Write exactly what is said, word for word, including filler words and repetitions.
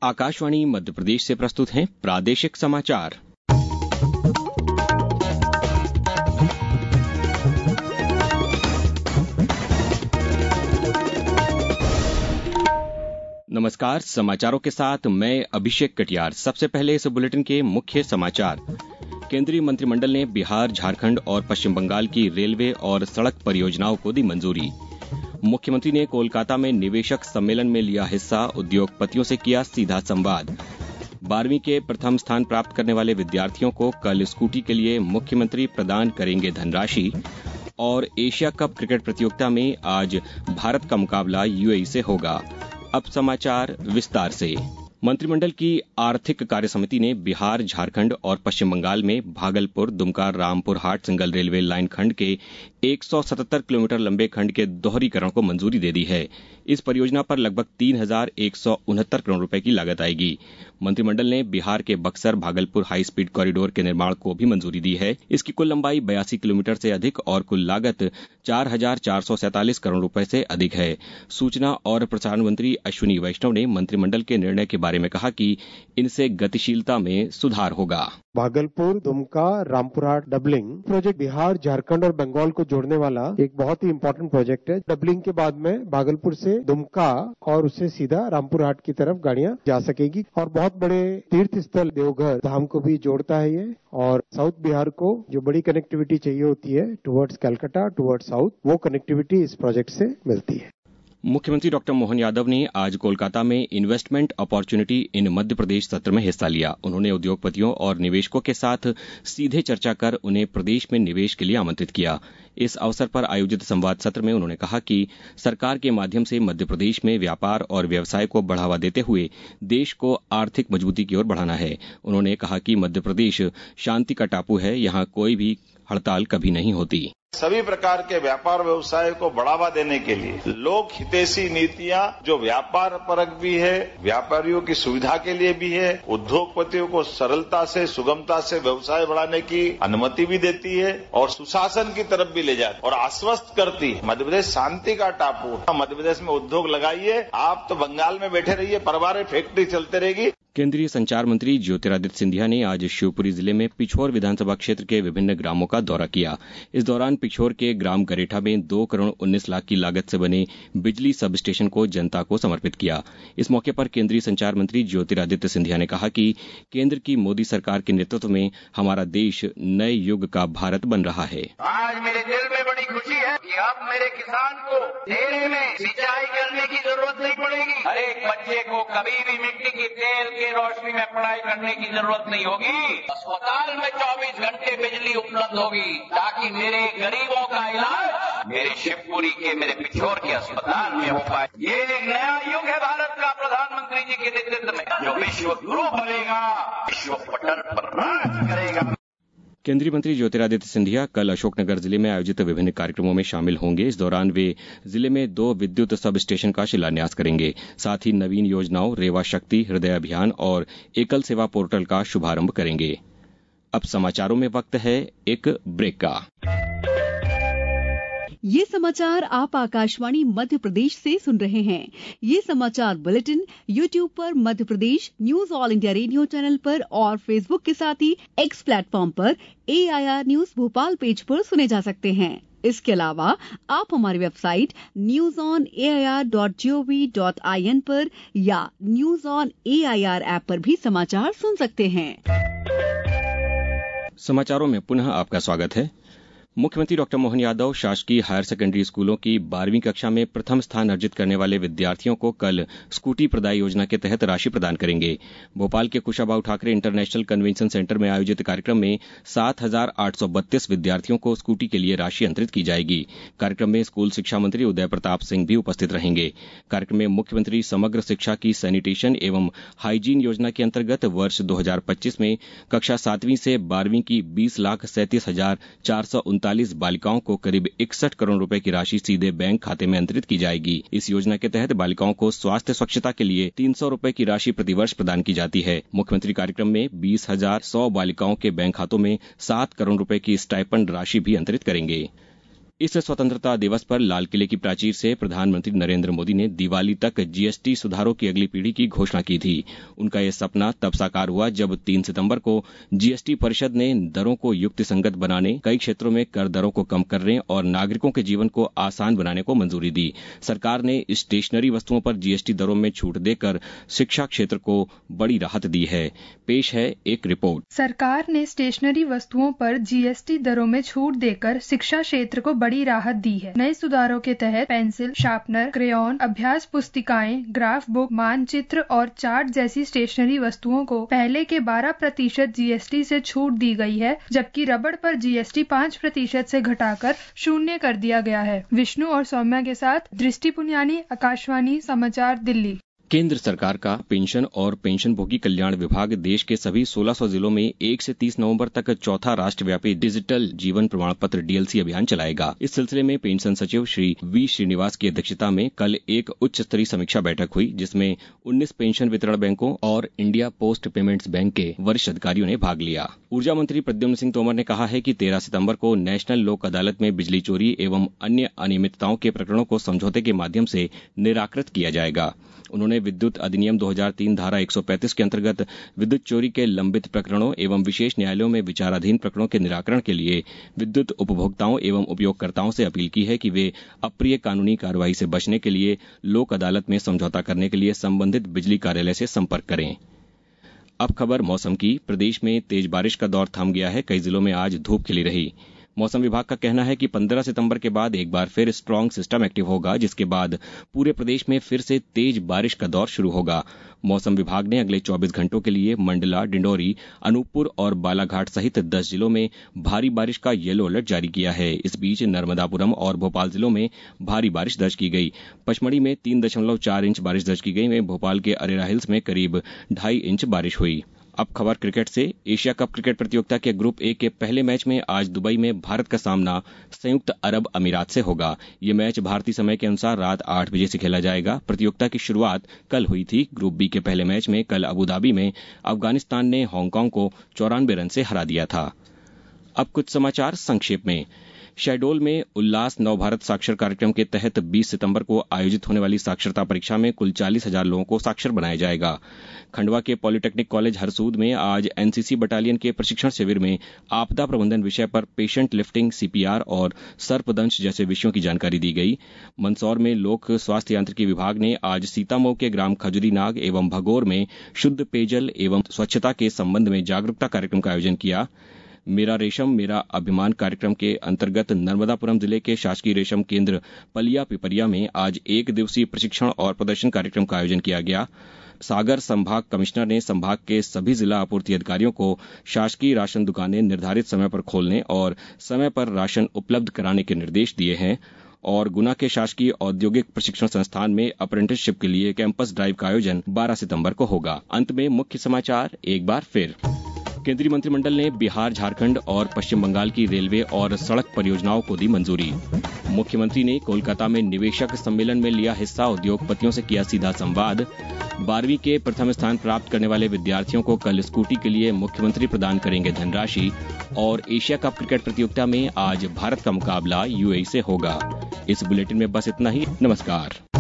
आकाशवाणी मध्य प्रदेश से प्रस्तुत हैं प्रादेशिक समाचार। नमस्कार, समाचारों के साथ मैं अभिषेक कटियार। सबसे पहले इस बुलेटिन के मुख्य समाचार। केंद्रीय मंत्रिमंडल ने बिहार, झारखंड और पश्चिम बंगाल की रेलवे और सड़क परियोजनाओं को दी मंजूरी। मुख्यमंत्री ने कोलकाता में निवेशक सम्मेलन में लिया हिस्सा, उद्योगपतियों से किया सीधा संवाद। बारहवीं के प्रथम स्थान प्राप्त करने वाले विद्यार्थियों को कल स्कूटी के लिए मुख्यमंत्री प्रदान करेंगे धनराशि। और एशिया कप क्रिकेट प्रतियोगिता में आज भारत का मुकाबला यूएई से होगा। अब समाचार विस्तार से। मंत्रिमंडल की आर्थिक कार्य समिति ने बिहार, झारखंड और पश्चिम बंगाल में Bhagalpur, Dumka, Rampur Hat single railway line खंड के एक सौ सतहत्तर किलोमीटर लंबे खंड के दोहरीकरण को मंजूरी दे दी है। इस परियोजना पर लगभग तीन हजार एक सौ उनहत्तर करोड़ रुपए की लागत आएगी। मंत्रिमंडल ने बिहार के Buxar Bhagalpur high speed corridor के निर्माण को भी मंजूरी दी है। इसकी कुल लंबाई बयासी किलोमीटर से अधिक और कुल लागत चार हजार चार सौ सैंतालीस करोड़ रुपए से अधिक है। सूचना और प्रसारण मंत्री अश्विनी वैष्णव ने मंत्रिमंडल के निर्णय के बारे में कहा कि इनसे गतिशीलता में सुधार होगा। भागलपुर, दुमका, रामपुरहाट डबलिंग प्रोजेक्ट बिहार, झारखंड और बंगाल को जोड़ने वाला एक बहुत ही इम्पोर्टेंट प्रोजेक्ट है। डबलिंग के बाद में भागलपुर से दुमका और उससे सीधा रामपुरहाट की तरफ गाड़ियां जा सकेगी और बहुत बड़े तीर्थ स्थल देवघर धाम को भी जोड़ता है ये। और साउथ बिहार को जो बड़ी कनेक्टिविटी चाहिए होती है टुवर्ड्स कलकत्ता, टुवर्ड्स साउथ, वो कनेक्टिविटी इस प्रोजेक्ट से मिलती है। मुख्यमंत्री डॉक्टर मोहन यादव ने आज कोलकाता में investment opportunity in Madhya Pradesh सत्र में हिस्सा लिया। उन्होंने उद्योगपतियों और निवेशकों के साथ सीधे चर्चा कर उन्हें प्रदेश में निवेश के लिए आमंत्रित किया। इस अवसर पर आयोजित संवाद सत्र में उन्होंने कहा कि सरकार के माध्यम से मध्य प्रदेश में व्यापार और व्यवसाय को बढ़ावा देते हुए देश को आर्थिक मजबूती की ओर बढ़ाना है। उन्होंने कहा कि मध्य प्रदेश शांति का टापू है, यहाँ कोई भी हड़ताल कभी नहीं होती। सभी प्रकार के व्यापार व्यवसाय को बढ़ावा देने के लिए लोक हितैषी नीतियां जो व्यापार परक भी है, व्यापारियों की सुविधा के लिए भी है, उद्योगपतियों को सरलता से, सुगमता से व्यवसाय बढ़ाने की अनुमति भी देती है और सुशासन की तरफ भी ले जाती है और आश्वस्त करती है। मध्य प्रदेश शांति का टापू। मध्य प्रदेश में उद्योग लगाइए, आप तो बंगाल में बैठे रहिए, परिवार फैक्ट्री चलते रहेगी। केंद्रीय संचार मंत्री ज्योतिरादित्य सिंधिया ने आज शिवपुरी जिले में पिछोर विधानसभा क्षेत्र के विभिन्न ग्रामों का दौरा किया। इस दौरान पिछोर के ग्राम गरेठा में दो करोड़ उन्नीस लाख की लागत से बने बिजली सब स्टेशन को जनता को समर्पित किया। इस मौके पर केंद्रीय संचार मंत्री ज्योतिरादित्य सिंधिया ने कहा कि केंद्र की मोदी सरकार के नेतृत्व में हमारा देश नए युग का भारत बन रहा है। आज मेरे दिल में बड़ी खुशी है कि अब मेरे किसान को डेरे में सिंचाई करने की जरूरत नहीं पड़ेगी। हर एक बच्चे को कभी भी मिट्टी की तेल की रोशनी में पढ़ाई करने की जरूरत नहीं होगी। अस्पताल में चौबीस घंटे बिजली उपलब्ध होगी ताकि मेरे गरीबों का इलाज मेरे शिवपुरी के, मेरे पिछोर के अस्पताल में हो पाए। ये एक नया युग है भारत का प्रधानमंत्री जी के नेतृत्व में, जो विश्व गुरु बनेगा, विश्व पटल पर राज करेगा। केंद्रीय मंत्री ज्योतिरादित्य सिंधिया कल अशोकनगर जिले में आयोजित विभिन्न कार्यक्रमों में शामिल होंगे। इस दौरान वे जिले में दो विद्युत सब स्टेशन का शिलान्यास करेंगे। साथ ही नवीन योजनाओं, रेवा शक्ति, हृदय अभियान और एकल सेवा पोर्टल का शुभारंभ करेंगे। अब समाचारों में वक्त है एक ब्रेक का। ये समाचार आप आकाशवाणी मध्य प्रदेश से सुन रहे हैं। ये समाचार बुलेटिन यूट्यूब पर Madhya Pradesh news All India Radio channel पर और फेसबुक के साथ ही एक्स प्लेटफॉर्म पर A I R news Bhopal page पर सुने जा सकते हैं। इसके अलावा आप हमारी website news on A I R dot G O V dot I N पर या news on A I R app पर भी समाचार सुन सकते हैं। समाचारों में पुनः आपका स्वागत है। मुख्यमंत्री डॉक्टर मोहन यादव शासकीय हायर सेकेंडरी स्कूलों की बारहवीं कक्षा में प्रथम स्थान अर्जित करने वाले विद्यार्थियों को कल स्कूटी प्रदाय योजना के तहत राशि प्रदान करेंगे। भोपाल के Kushabhau Thakre International Convention Centre में आयोजित कार्यक्रम में सात हजार आठ सौ बत्तीस विद्यार्थियों को स्कूटी के लिए राशि अंतरित की जाएगी। कार्यक्रम में स्कूल शिक्षा मंत्री उदय प्रताप सिंह भी उपस्थित रहेंगे। कार्यक्रम में मुख्यमंत्री समग्र शिक्षा की सैनिटेशन एवं हाइजीन योजना के अंतर्गत वर्ष दो हजार पच्चीस में कक्षा सातवीं से बारहवीं की बीस लाख सैंतीस हजार चार सौ उनतालीस बालिकाओं को करीब इकसठ करोड़ रुपए की राशि सीधे बैंक खाते में अंतरित की जाएगी। इस योजना के तहत बालिकाओं को स्वास्थ्य स्वच्छता के लिए तीन सौ रुपए की राशि प्रतिवर्ष प्रदान की जाती है। मुख्यमंत्री कार्यक्रम में बीस हजार सौ बालिकाओं के बैंक खातों में सात करोड़ रुपए की स्टाइपेंड राशि भी अंतरित करेंगे। इस स्वतंत्रता दिवस पर लाल किले की प्राचीर से प्रधानमंत्री नरेंद्र मोदी ने दिवाली तक जीएसटी सुधारों की अगली पीढ़ी की घोषणा की थी। उनका यह सपना तब साकार हुआ जब तीन सितंबर को जीएसटी परिषद ने दरों को युक्तिसंगत बनाने, कई क्षेत्रों में कर दरों को कम करने और नागरिकों के जीवन को आसान बनाने को मंजूरी दी। सरकार ने स्टेशनरी वस्तुओं पर जीएसटी दरों में छूट देकर शिक्षा क्षेत्र को बड़ी राहत दी है। पेश है एक रिपोर्ट। सरकार ने स्टेशनरी वस्तुओं पर जीएसटी दरों में छूट देकर शिक्षा क्षेत्र को बड़ी राहत दी है। नए सुधारों के तहत पेंसिल, शार्पनर, क्रेयॉन, अभ्यास पुस्तिकाएं, ग्राफ बुक, मानचित्र और चार्ट जैसी स्टेशनरी वस्तुओं को पहले के बारह प्रतिशत जीएसटी से छूट दी गई है, जबकि रबड़ पर जीएसटी पाँच प्रतिशत से घटाकर शून्य कर दिया गया है। विष्णु और सौम्या के साथ दृष्टि पुनियानी, आकाशवाणी समाचार, दिल्ली। केंद्र सरकार का पेंशन और पेंशनभोगी कल्याण विभाग देश के सभी सोलह सौ जिलों में एक से तीस नवंबर तक चौथा राष्ट्रव्यापी डिजिटल जीवन प्रमाण पत्र डीएलसी अभियान चलाएगा। इस सिलसिले में पेंशन सचिव श्री वी श्रीनिवास की अध्यक्षता में कल एक उच्च स्तरीय समीक्षा बैठक हुई, जिसमें उन्नीस पेंशन वितरण बैंकों और इंडिया पोस्ट पेमेंट्स बैंक के वरिष्ठ अधिकारियों ने भाग लिया। ऊर्जा मंत्री प्रद्युम्न सिंह तोमर ने कहा है कि तेरह सितंबर को नेशनल लोक अदालत में बिजली चोरी एवं अन्य अनियमितताओं के प्रकरणों को समझौते के माध्यम से निराकृत किया जाएगा। उन्होंने विद्युत अधिनियम दो हज़ार तीन धारा एक सौ पैंतीस के अंतर्गत विद्युत चोरी के लंबित प्रकरणों एवं विशेष न्यायालयों में विचाराधीन प्रकरणों के निराकरण के लिए विद्युत उपभोक्ताओं एवं उपयोगकर्ताओं से अपील की है कि वे अप्रिय कानूनी कार्रवाई से बचने के लिए लोक अदालत में समझौता करने के लिए संबंधित बिजली कार्यालय से संपर्क करें। अब खबर मौसम की। प्रदेश में तेज बारिश का दौर थम गया है। कई जिलों में आज धूप खिली रही। मौसम विभाग का कहना है कि पंद्रह सितंबर के बाद एक बार फिर स्ट्रांग सिस्टम एक्टिव होगा, जिसके बाद पूरे प्रदेश में फिर से तेज बारिश का दौर शुरू होगा। मौसम विभाग ने अगले चौबीस घंटों के लिए मंडला, डिंडोरी, अनूपपुर और बालाघाट सहित दस जिलों में भारी बारिश का येलो अलर्ट जारी किया है। इस बीच नर्मदापुरम और भोपाल जिलों में भारी बारिश दर्ज की गई। पचमढ़ी में तीन दशमलव चार इंच बारिश दर्ज की गई। में भोपाल के अरेरा हिल्स में करीब ढाई इंच बारिश हुई। अब खबर क्रिकेट से। एशिया कप क्रिकेट प्रतियोगिता के ग्रुप ए के पहले मैच में आज दुबई में भारत का सामना संयुक्त अरब अमीरात से होगा। ये मैच भारतीय समय के अनुसार रात आठ बजे से खेला जाएगा। प्रतियोगिता की शुरुआत कल हुई थी। ग्रुप बी के पहले मैच में कल अबुधाबी में अफगानिस्तान ने हांगकांग को चौरानवे रन से हरा दिया था। अब कुछ समाचार संक्षेप में। शहडोल में उल्लास नवभारत साक्षर कार्यक्रम के तहत बीस सितंबर को आयोजित होने वाली साक्षरता परीक्षा में कुल चालीस हजार लोगों को साक्षर बनाया जाएगा। खंडवा के पॉलिटेक्निक कॉलेज हरसूद में आज एनसीसी बटालियन के प्रशिक्षण शिविर में आपदा प्रबंधन विषय पर पेशेंट लिफ्टिंग, सीपीआर और सर्पदंश जैसे विषयों की जानकारी दी गई। मंदसौर में लोक स्वास्थ्य यांत्रिकी विभाग ने आज सीतामऊ के ग्राम खजुरीनाग एवं भगोर में शुद्ध पेयजल एवं स्वच्छता के संबंध में जागरूकता कार्यक्रम का आयोजन किया। मेरा रेशम मेरा अभिमान कार्यक्रम के अंतर्गत नर्मदापुरम जिले के शासकीय रेशम केंद्र पलिया पिपरिया में आज एक दिवसीय प्रशिक्षण और प्रदर्शन कार्यक्रम का आयोजन किया गया। सागर संभाग कमिश्नर ने संभाग के सभी जिला आपूर्ति अधिकारियों को शासकीय राशन दुकानें निर्धारित समय पर खोलने और समय पर राशन उपलब्ध कराने के निर्देश दिए हैं। और गुना के शासकीय औद्योगिक प्रशिक्षण संस्थान में अप्रेंटिसशिप के लिए कैंपस ड्राइव का आयोजन बारह सितंबर को होगा। अंत में मुख्य समाचार एक बार फिर। केंद्रीय मंत्रिमंडल ने बिहार, झारखंड और पश्चिम बंगाल की रेलवे और सड़क परियोजनाओं को दी मंजूरी। मुख्यमंत्री ने कोलकाता में निवेशक सम्मेलन में लिया हिस्सा। उद्योगपतियों से किया सीधा संवाद। बारहवीं के प्रथम स्थान प्राप्त करने वाले विद्यार्थियों को कल स्कूटी के लिए मुख्यमंत्री प्रदान करेंगे धनराशि। और एशिया कप क्रिकेट प्रतियोगिता में आज भारत का मुकाबला यूएई से होगा। इस बुलेटिन में बस इतना ही। नमस्कार।